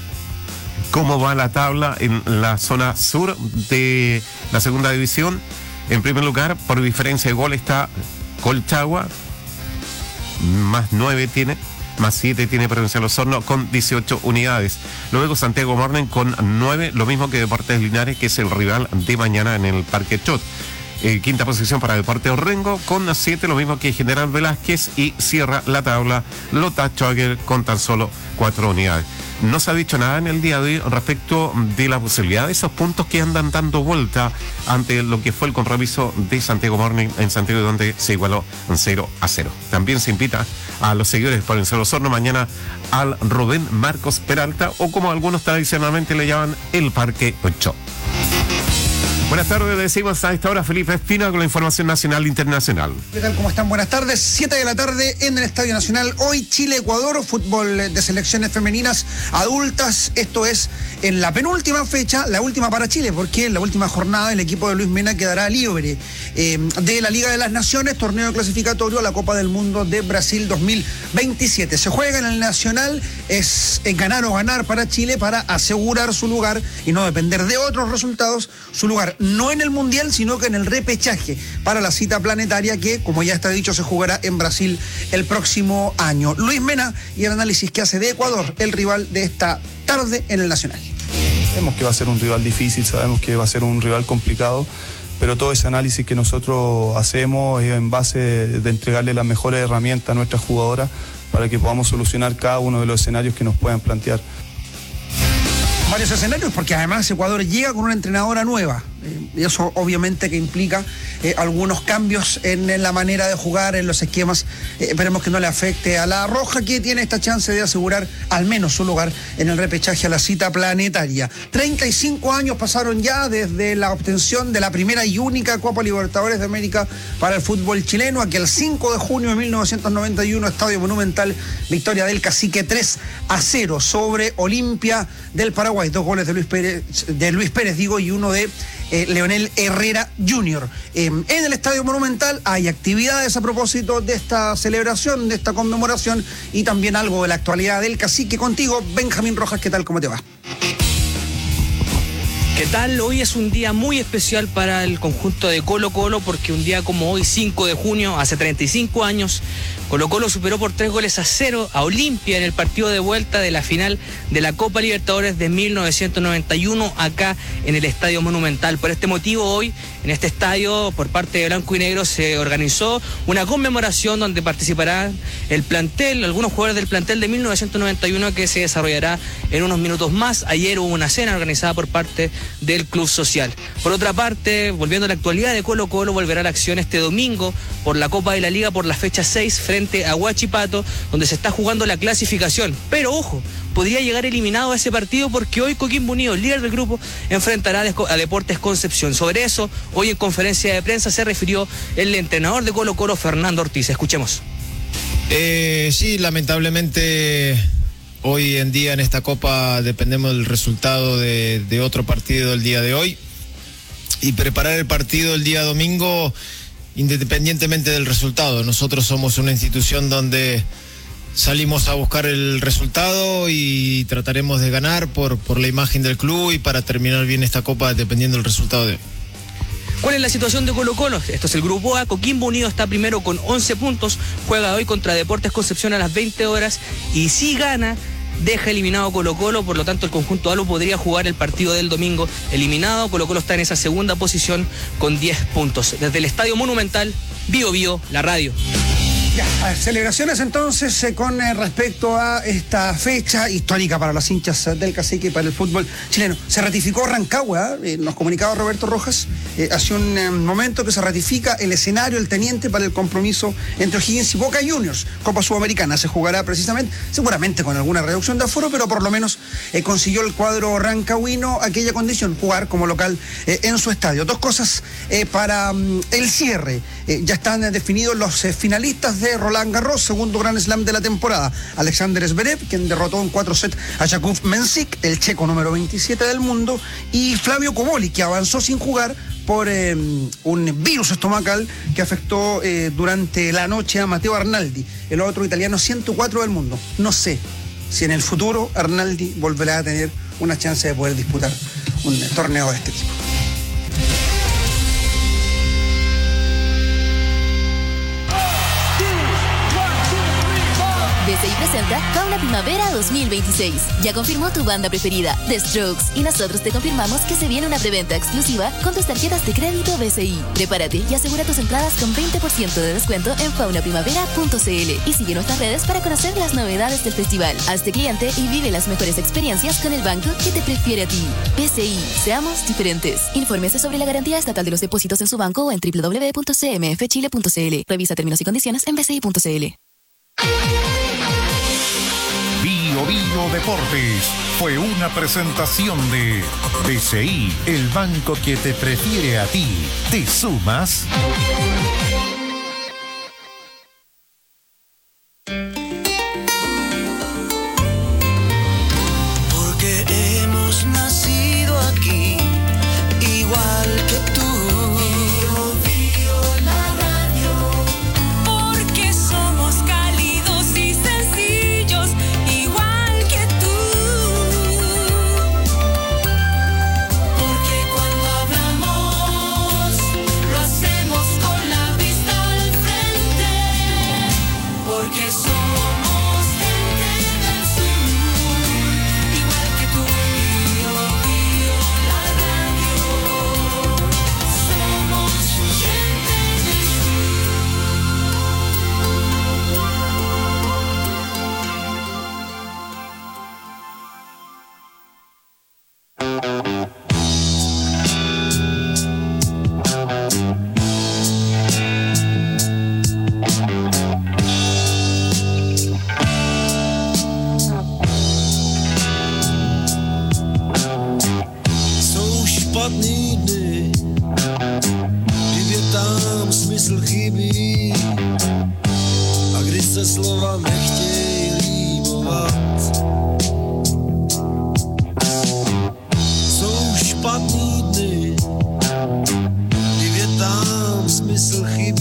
¿Cómo va la tabla en la zona sur de la segunda división? En primer lugar, por diferencia de gol está Colchagua, más nueve tiene, más siete tiene Provincial Osorno con dieciocho unidades. Luego Santiago Morning con nueve, lo mismo que Deportes Linares, que es el rival de mañana en el Parque Chot. Eh, quinta posición para Deportes Orrengo con siete, lo mismo que General Velázquez, y cierra la tabla Lota Schwager con tan solo cuatro unidades. No se ha dicho nada en el día de hoy respecto de la posibilidad de esos puntos que andan dando vuelta ante lo que fue el compromiso de Santiago Morning en Santiago, donde se igualó cero a cero. También se invita a los seguidores de Provincial Osorno mañana al Rubén Marcos Peralta, o como algunos tradicionalmente le llaman, el Parque ocho. Buenas tardes, le decimos a esta hora Felipe Espina con la información nacional e internacional. ¿Qué tal? ¿Cómo están? Buenas tardes. siete de la tarde en el Estadio Nacional. Hoy Chile-Ecuador, fútbol de selecciones femeninas adultas. Esto es en la penúltima fecha, la última para Chile, porque en la última jornada el equipo de Luis Mena quedará libre eh, de la Liga de las Naciones, torneo clasificatorio a la Copa del Mundo de Brasil dos mil veintisiete. Se juega en el Nacional, es en ganar o ganar para Chile para asegurar su lugar y no depender de otros resultados, su lugar no en el Mundial, sino que en el repechaje para la cita planetaria que, como ya está dicho, se jugará en Brasil el próximo año. Luis Mena y el análisis que hace de Ecuador, el rival de esta tarde en el Nacional. Sabemos que va a ser un rival difícil, sabemos que va a ser un rival complicado, pero todo ese análisis que nosotros hacemos es en base de entregarle las mejores herramientas a nuestras jugadoras para que podamos solucionar cada uno de los escenarios que nos puedan plantear. Varios escenarios, porque además Ecuador llega con una entrenadora nueva. Eh, y eso obviamente que implica eh, algunos cambios en, en la manera de jugar, en los esquemas. Eh, esperemos que no le afecte a la Roja, que tiene esta chance de asegurar al menos su lugar en el repechaje a la cita planetaria. treinta y cinco años pasaron ya desde la obtención de la primera y única Copa Libertadores de América para el fútbol chileno. Aquel cinco de junio de mil novecientos noventa y uno, Estadio Monumental, victoria del Cacique tres a cero sobre Olimpia del Paraguay. Dos goles de Luis Pérez, de Luis Pérez digo, y uno de eh, Leonel Herrera junior Eh, en el Estadio Monumental hay actividades a propósito de esta celebración, de esta conmemoración y también algo de la actualidad del Cacique. Contigo, Benjamín Rojas, ¿qué tal? ¿Cómo te va? ¿Qué tal? Hoy es un día muy especial para el conjunto de Colo Colo porque un día como hoy, cinco de junio, hace treinta y cinco años, Colo Colo superó por tres goles a cero a Olimpia en el partido de vuelta de la final de la Copa Libertadores de mil novecientos noventa y uno acá en el Estadio Monumental. Por este motivo hoy en este estadio por parte de Blanco y Negro se organizó una conmemoración donde participarán el plantel, algunos jugadores del plantel de mil novecientos noventa y uno que se desarrollará en unos minutos más. Ayer hubo una cena organizada por parte del Club Social. Por otra parte, volviendo a la actualidad de Colo Colo, volverá a la acción este domingo por la Copa de la Liga por la fecha seis frente a Huachipato, donde se está jugando la clasificación. Pero ojo, podría llegar eliminado a ese partido porque hoy Coquimbo Unido, líder del grupo, enfrentará a Deportes Concepción. Sobre eso, hoy en conferencia de prensa se refirió el entrenador de Colo Colo, Fernando Ortiz. Escuchemos. Eh, sí, lamentablemente hoy en día en esta Copa dependemos del resultado de, de otro partido del día de hoy y preparar el partido el día domingo independientemente del resultado. Nosotros somos una institución donde salimos a buscar el resultado y trataremos de ganar por, por la imagen del club y para terminar bien esta Copa dependiendo del resultado de hoy. ¿Cuál es la situación de Colo Colo? Esto es el Grupo A. Coquimbo Unido está primero con once puntos, juega hoy contra Deportes Concepción a las veinte horas y si gana, deja eliminado Colo Colo, por lo tanto el conjunto Alo podría jugar el partido del domingo eliminado. Colo Colo está en esa segunda posición con diez puntos. Desde el Estadio Monumental, Bio Bio, la radio. Ya, a ver, celebraciones entonces eh, con eh, respecto a esta fecha histórica para los hinchas eh, del Cacique y para el fútbol chileno. Se ratificó Rancagua, eh, nos comunicaba Roberto Rojas, eh, hace un eh, momento que se ratifica el escenario, el teniente para el compromiso entre O'Higgins y Boca Juniors. Copa Sudamericana se jugará precisamente, seguramente con alguna reducción de aforo, pero por lo menos eh, consiguió el cuadro rancagüino aquella condición, jugar como local eh, en su estadio. Dos cosas eh, para um, el cierre. Eh, ya están eh, definidos los eh, finalistas de Roland Garros, segundo Grand Slam de la temporada. Alexander Zverev, quien derrotó en cuatro sets a Jakub Mensik, el checo número veintisiete del mundo, y Flavio Comoli, que avanzó sin jugar por eh, un virus estomacal que afectó eh, durante la noche a Matteo Arnaldi, el otro italiano ciento cuatro del mundo. No sé si en el futuro Arnaldi volverá a tener una chance de poder disputar un torneo de este tipo. B C I presenta Fauna Primavera dos mil veintiséis. Ya confirmó tu banda preferida, The Strokes, y nosotros te confirmamos que se viene una preventa exclusiva con tus tarjetas de crédito B C I. Prepárate y asegura tus entradas con veinte por ciento de descuento en fauna primavera punto c l y sigue nuestras redes para conocer las novedades del festival. Hazte cliente y vive las mejores experiencias con el banco que te prefiere a ti. B C I, seamos diferentes. Infórmese sobre la garantía estatal de los depósitos en su banco o en doble u doble u doble u punto c m f chile punto c l. Revisa términos y condiciones en b c i punto c l. Bio Bio Deportes fue una presentación de B C I, el banco que te prefiere a ti. ¿Te sumas? Porque hemos nacido aquí, igual que tú.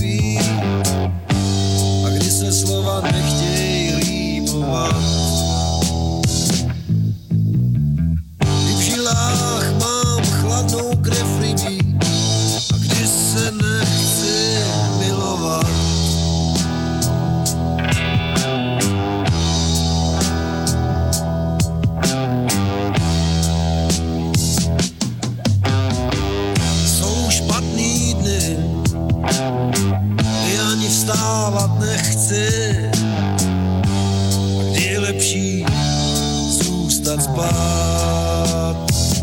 mluví a kdy se slova nechtějí rýmovat. Kdy v žilách mám chladnou krev rybí a kdy se nechci milovat. Jsou špatný dny, kdy ani vstávat nechci, a kdy je lepší zůstat spát.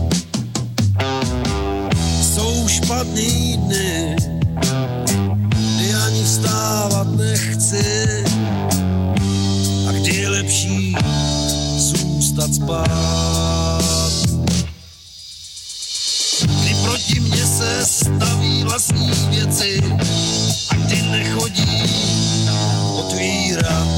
Jsou špatný dny, kdy ani vstávat nechci, a kdy je lepší zůstat spát. Kdy proti mně se staví vlastní věci a kdy nechodí otvírat.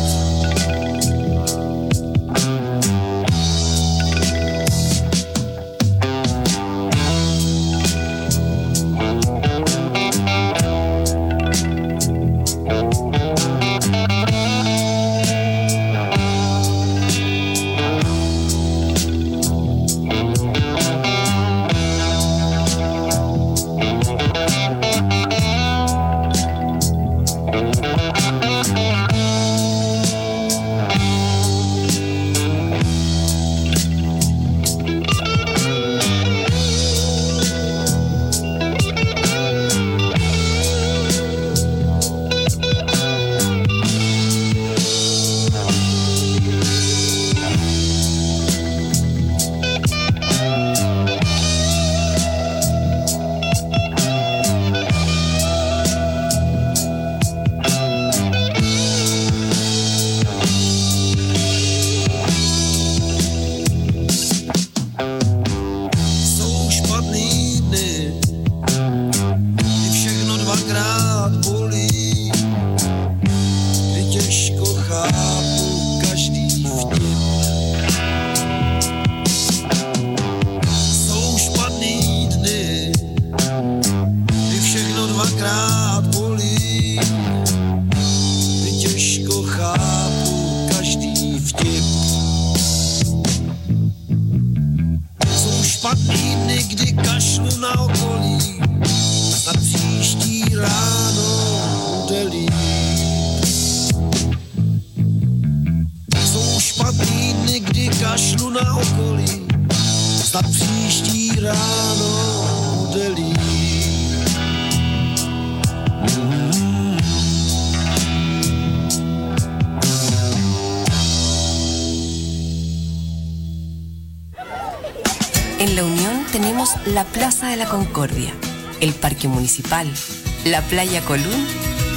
En La Unión tenemos la Plaza de la Concordia, el Parque Municipal, la Playa Colún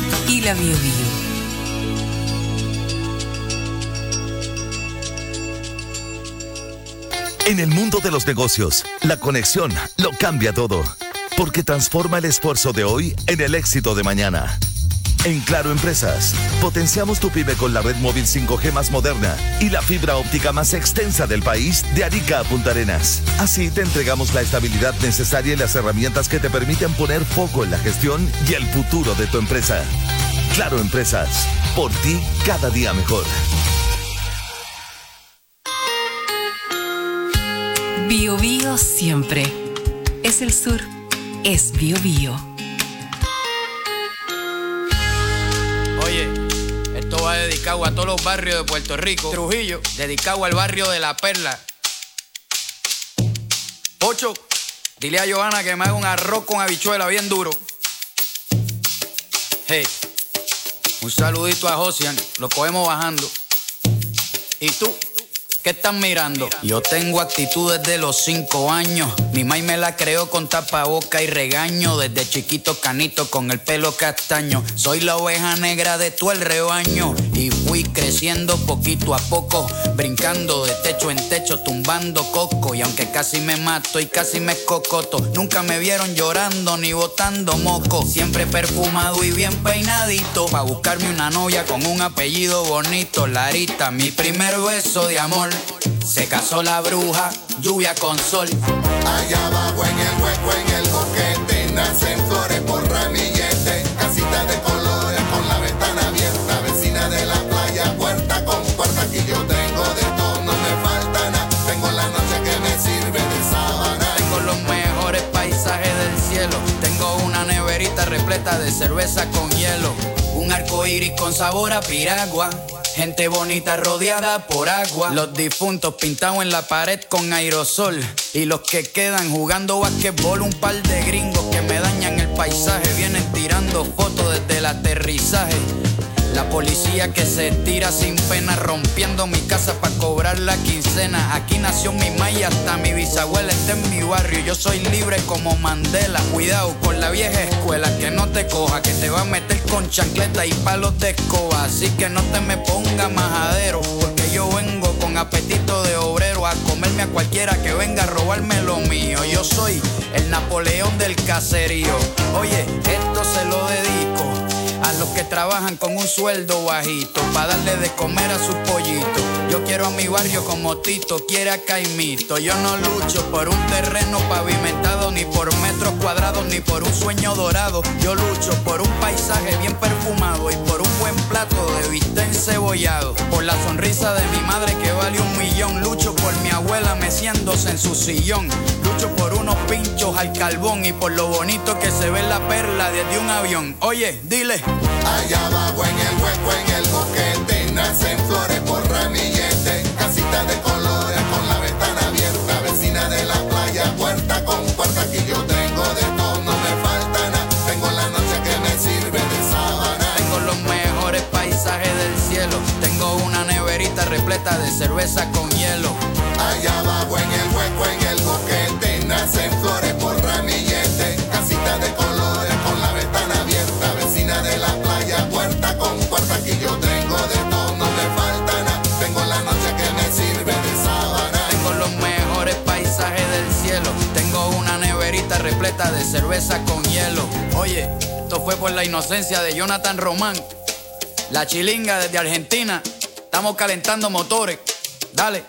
y la Bio Bio. En el mundo de los negocios, la conexión lo cambia todo, porque transforma el esfuerzo de hoy en el éxito de mañana. En Claro Empresas, potenciamos tu pyme con la red móvil cinco G más moderna y la fibra óptica más extensa del país de Arica a Punta Arenas. Así te entregamos la estabilidad necesaria y las herramientas que te permiten poner foco en la gestión y el futuro de tu empresa. Claro Empresas, por ti cada día mejor. Bio Bio siempre. Es el sur, es Bio Bio. Oye, esto va dedicado a todos los barrios de Puerto Rico. Trujillo, dedicado al barrio de La Perla. Ocho, dile a Johanna que me haga un arroz con habichuela bien duro. Hey, un saludito a Josian, lo cogemos bajando. ¿Y tú? ¿Qué estás mirando? Yo tengo actitud desde los cinco años. Mi maíz me la creó con tapaboca y regaño. Desde chiquito canito con el pelo castaño. Soy la oveja negra de todo el rebaño. Y fui creciendo poquito a poco, brincando de techo en techo, tumbando coco. Y aunque casi me mato y casi me escocoto, nunca me vieron llorando ni botando moco. Siempre perfumado y bien peinadito, pa' buscarme una novia con un apellido bonito. Larita, mi primer beso de amor. Se casó la bruja, lluvia con sol. Allá abajo en el hueco, en el boquete, nacen flores por ramillete. Casi casita de colores con la ventana abierta, vecina de la playa, puerta con puerta, aquí yo tengo de todo, no me falta nada, tengo la noche que me sirve de sábana. Tengo los mejores paisajes del cielo, tengo una neverita repleta de cerveza con hielo, un arco iris con sabor a piragua, gente bonita rodeada por agua, los difuntos pintados en la pared con aerosol y los que quedan jugando basquetbol, un par de gringos que me dañan el paisaje, vienen tirando fotos desde el aterrizaje. La policía que se tira sin pena, rompiendo mi casa para cobrar la quincena. Aquí nació mi maya, hasta mi bisabuela está en mi barrio. Yo soy libre como Mandela. Cuidado con la vieja escuela, que no te coja, que te va a meter con chancleta y palos de escoba. Así que no te me ponga majadero, porque yo vengo con apetito de obrero a comerme a cualquiera que venga a robarme lo mío. Yo soy el Napoleón del caserío. Oye, esto se lo dedico a los que trabajan con un sueldo bajito, pa' darle de comer a su pollito. Yo quiero a mi barrio como Tito quiere a Caimito. Yo no lucho por un terreno pavimentado, ni por metros cuadrados, ni por un sueño dorado. Yo lucho por un paisaje bien perfumado y por un buen plato de bistec encebollado. Por la sonrisa de mi madre que vale un millón. Lucho por mi abuela meciéndose en su sillón. Lucho por unos pinchos al carbón y por lo bonito que se ve la perla desde un avión. Oye, dile. Allá abajo en el hueco, en el boquete, nacen flores por ramillete, casita de colores con la ventana abierta, vecina de la playa, puerta con puerta, aquí yo tengo de todo, no me falta nada, tengo la noche que me sirve de sábana. Tengo los mejores paisajes del cielo, tengo una neverita repleta de cerveza con hielo. Allá abajo en el hueco, en el boquete, nacen flores por ramillete, casita de colores con la ventana abierta, vecina de la playa, puerta con puerta, aquí yo tengo de todo, no me falta nada, tengo la noche que me sirve de sábana. Tengo los mejores paisajes del cielo, tengo una neverita repleta de cerveza con hielo. Oye, esto fue por la inocencia de Jonathan Román, la chilinga desde Argentina, estamos calentando motores, dale.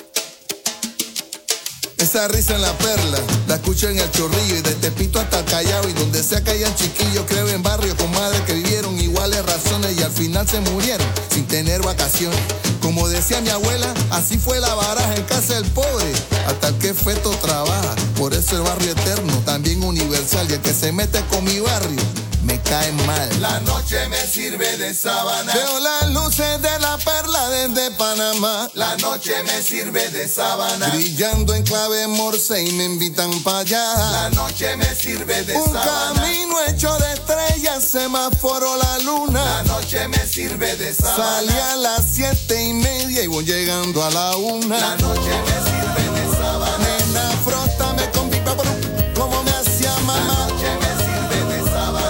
Esa risa en la perla, la escucho en el Chorrillo y de Tepito hasta el Callao, y donde sea que hayan chiquillos, creo en barrios con madres que vivieron iguales razones y al final se murieron sin tener vacaciones. Como decía mi abuela, así fue la baraja en casa del pobre, hasta el que feto trabaja. Por eso el barrio eterno, también universal, y el que se mete con mi barrio me cae mal. La noche me sirve de sábana, veo las luces de la perla desde Panamá. La noche me sirve de sábana, brillando en clave morse y me invitan para allá. La noche me sirve de Un sábana, un camino hecho de estrellas, semáforo la luna. La noche me sirve de sábana, salí a las siete y media y voy llegando a la una. La noche me sirve de sábana, nena, frótame con pipa como me hacía mamá. La noche me sirve de sábana,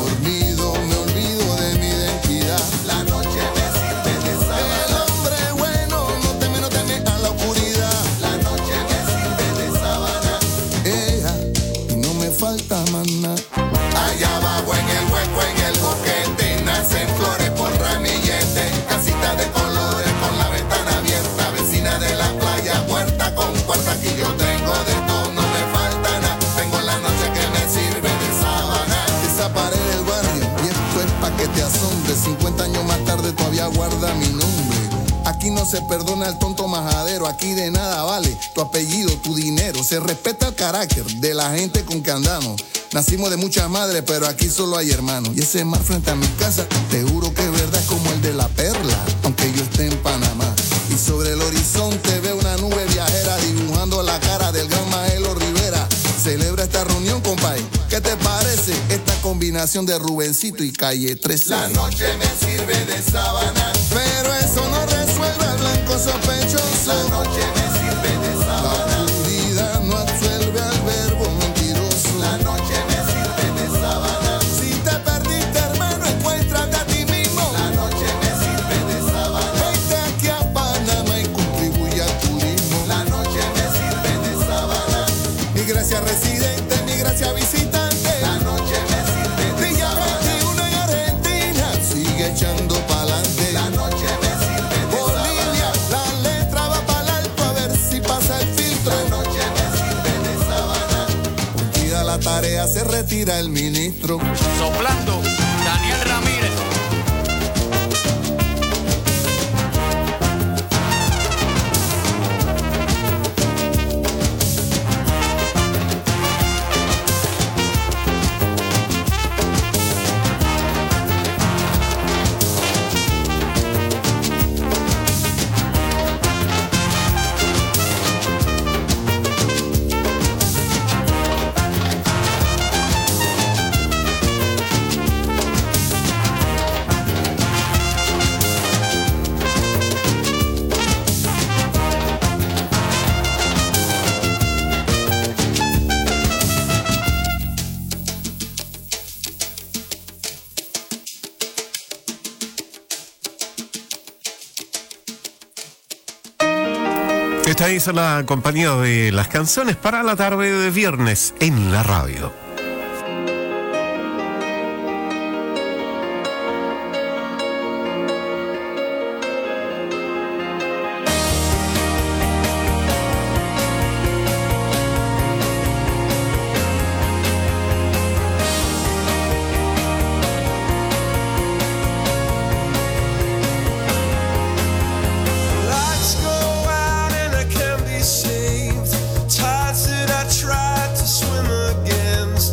allá abajo en el hueco, en el boquete, nacen flores por ramillete, casita de colores con la ventana abierta, vecina de la playa, puerta con puerta, aquí yo tengo de todo, no me falta nada, tengo la noche que me sirve de sábana. Esa pared del barrio, y esto es pa' que te asombre, cincuenta años más tarde todavía guarda mi nombre. Aquí no se perdona el tonto majadero, aquí de nada vale tu apellido, tu dinero. Se respeta el carácter de la gente con que andamos. Nacimos de muchas madres, pero aquí solo hay hermanos. Y ese mar frente a mi casa, te juro que es verdad, es como el de la perla, aunque yo esté en Panamá. Y sobre el horizonte veo una nube viajera dibujando la cara del gran Maelo Rivera. Celebra esta reunión, compay. ¿Qué te parece esta combinación de Rubencito y Calle trece? La noche me sirve de sábana, pero eso no resuelve al blanco sospechoso. La noche me sirve de sábana, la oscuridad no absuelve al verbo mentiroso. La noche me sirve de sábana, si te perdiste, hermano, encuéntrate a ti mismo. La noche me sirve de sábana, vente aquí a Panamá y contribuye al turismo. La noche me sirve de sábana, mi gracia residente, mi gracia visitante. La noche me sirve de Villa sábana, veintiuno en Argentina, sigue echando pa'lante. La noche me sirve de Bolivia, sábana, la letra va para alto a ver si pasa el filtro. La noche me sirve de sábana, cumplida la tarea se retira el ministro. Soplando, Daniel Esta es la compañía de las canciones para la tarde de viernes en la radio. Tides that I tried to swim against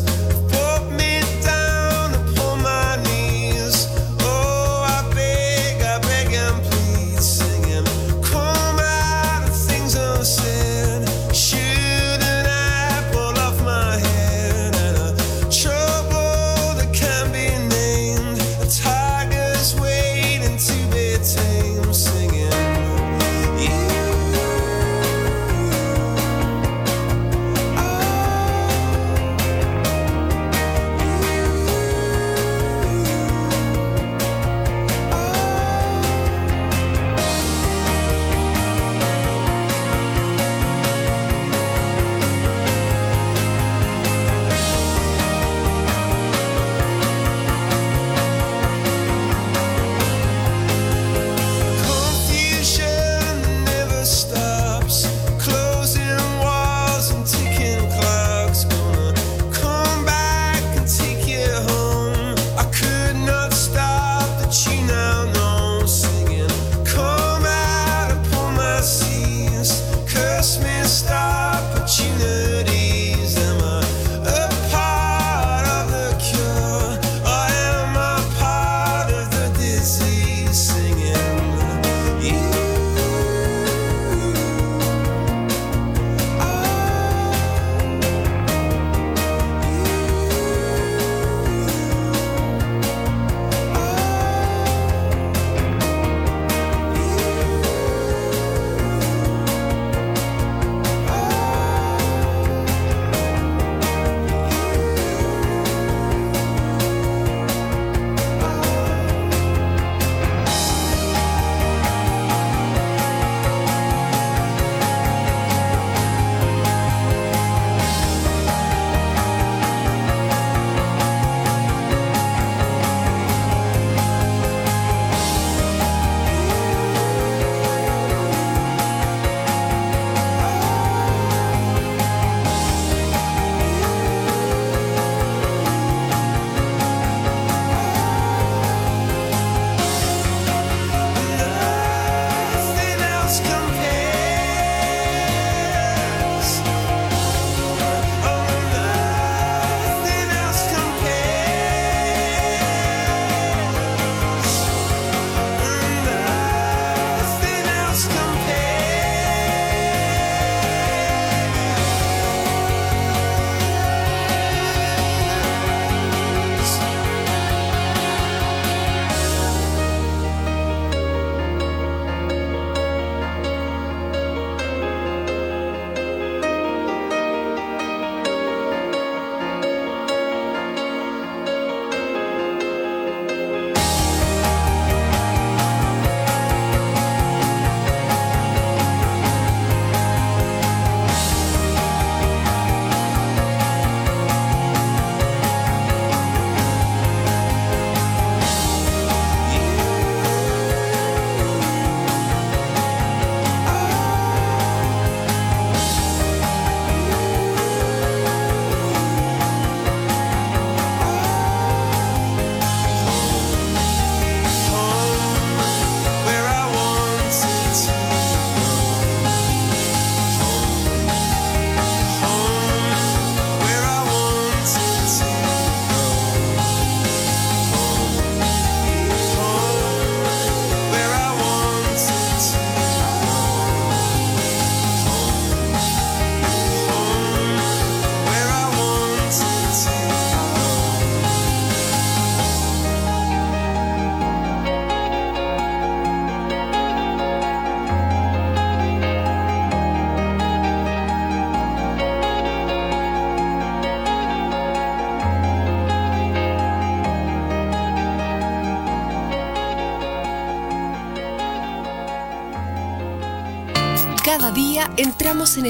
Cada día entramos en